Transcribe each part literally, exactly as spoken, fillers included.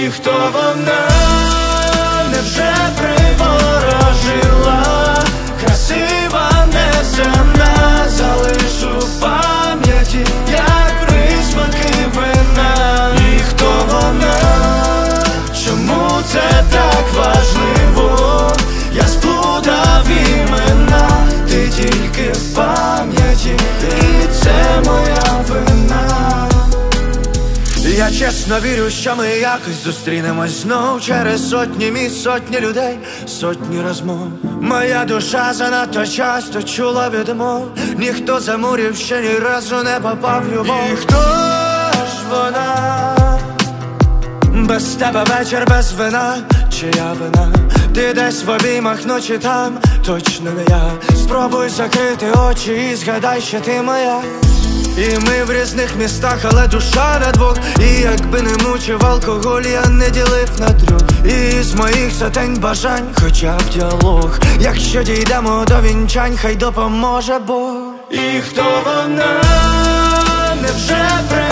І хто вона, невже приворожила? Красива, неземна, залишу в пам'яті, як присмаки вина. І хто вона, чому це так важливо? Я сплутав імена, ти тільки в пам'яті, і це моя вина. Я чесно вірю, що ми якось зустрінемось знов. Через сотні місць, сотні людей, сотні розмов. Моя душа занадто часто чула відмов. Ніхто за мурів ще ні разу не попав в любов. І хто ж вона? Без тебе вечір, без вина, чия вина? Ти десь в обіймах ночі там, точно не я. Спробуй закрити очі і згадай, що ти моя. І ми в різних містах, але душа на двох. І якби не мучив алкоголь, я не ділив на трьох. І з моїх сотень бажань хоча б діалог. Якщо дійдемо до вінчань, хай допоможе Бог. І хто вона, невже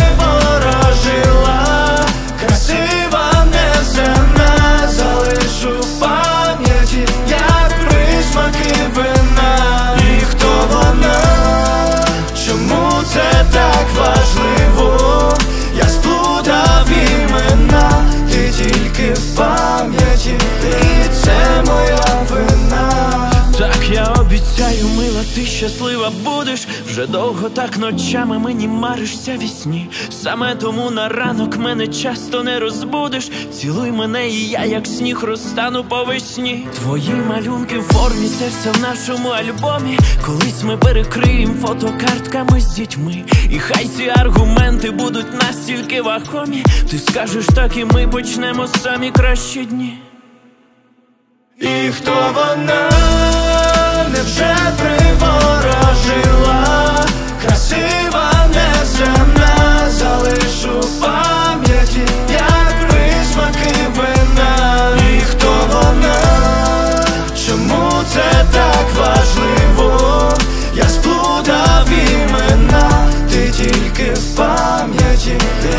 приворожила? Красива, неземна, залишу в пам'яті, як присмаки вина. І хто вона, чому це так важливо? Я сплутав імена, ти тільки в пам'яті, і це моя вина. Так, я обіцяю, мила, ти щаслива будеш. Вже довго так ночами мені маришся вісні. Саме тому на ранок мене часто не розбудиш. Цілуй мене, і я як сніг розтану по весні. Твої малюнки в формі серця в нашому альбомі. Колись ми перекриємо фотокартками з дітьми. І хай ці аргументи будуть настільки вагомі. Ти скажеш так, і ми почнемо самі кращі дні. І хто вона, невже приворожила? Красива, неземна, залишу в пам'яті, як присмаки вина. І хто вона, чому це так важливо? Я сплутав імена, ти тільки в пам'яті,